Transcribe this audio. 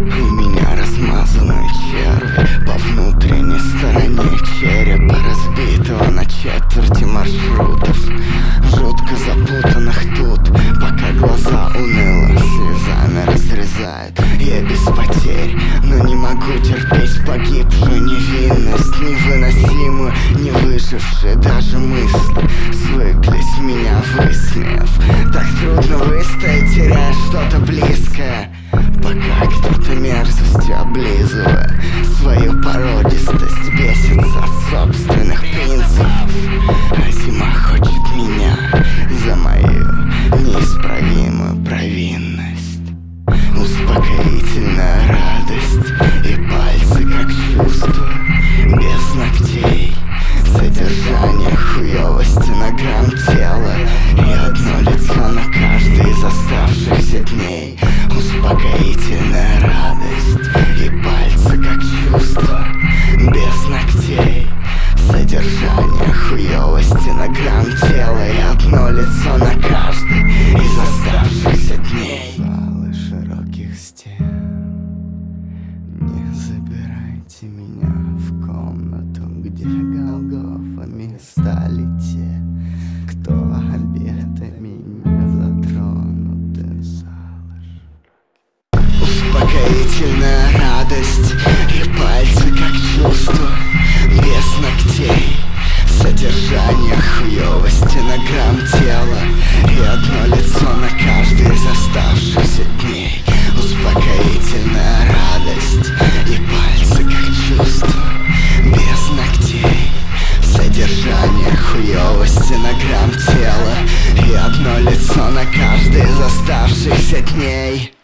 У меня размазаны черви по внутренней стороне черепа, разбитого на четверти маршрутов, жутко запутанных тут, пока глаза уныло слезами разрезают. Я без потерь, но не могу терпеть погибшую невинность, невыносимую, не выжившие даже мысли свыклись меня высмеяв. Так трудно выстоять, теряя что-то близкое, пока кто-то мерзостью облизывая свою породистость бесится от собственных принципов. А зима хочет меня за мою неисправимую провинность. Успокоительная радость и пальцы как чувство без ногтей, содержание хуёвости на грамм тела и одно лицо на каждый из оставшихся дней. Успокоительная радость и пальцы как чувство без ногтей, содержание хуёвости на грамм тела и одно лицо на каждый из оставшихся дней. Валы широких стен, не забирайте меня в комнату, где голгофами стали те, кто обетами не затронуты залож. Успокоительная радость и пальцы как чувство без ногтей, содержание хуёвости на грамм тела и одно лицо на каждый из оставшихся дней. Успокоительная радость и пальцы как чувство без ногтей, содержание хуёвости на грамм тела и одно лицо на каждый из оставшихся дней.